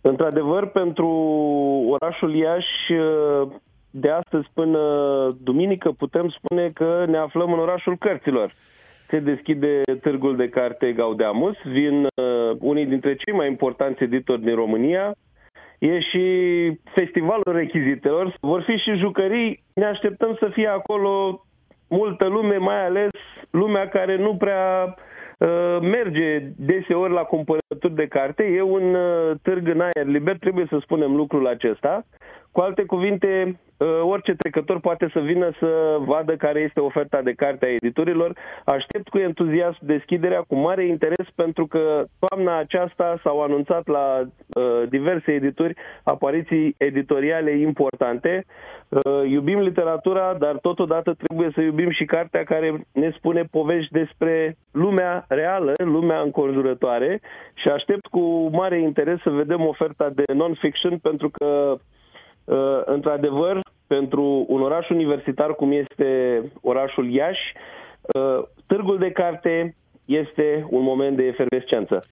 Într-adevăr, pentru orașul Iași, de astăzi până duminică, putem spune că ne aflăm în orașul cărților. Se deschide Târgul de Carte Gaudeamus, vin unii dintre cei mai importanți editori din România, e și festivalul rechizitelor, vor fi și jucării, ne așteptăm să fie acolo multă lume, mai ales lumea care nu prea merge deseori la cumpărături de carte. E un târg în aer liber, trebuie să spunem lucrul acesta. Cu alte cuvinte, orice trecător poate să vină să vadă care este oferta de carte a editorilor. Aștept cu entuziasm deschiderea, cu mare interes, pentru că toamna aceasta s-au anunțat la diverse edituri apariții editoriale importante. Iubim literatura, dar totodată trebuie să iubim și cartea care ne spune povești despre lumea reală, lumea înconjurătoare, și aștept cu mare interes să vedem oferta de non-fiction, pentru că într-adevăr, pentru un oraș universitar cum este orașul Iași, Târgul de Carte este un moment de efervescență.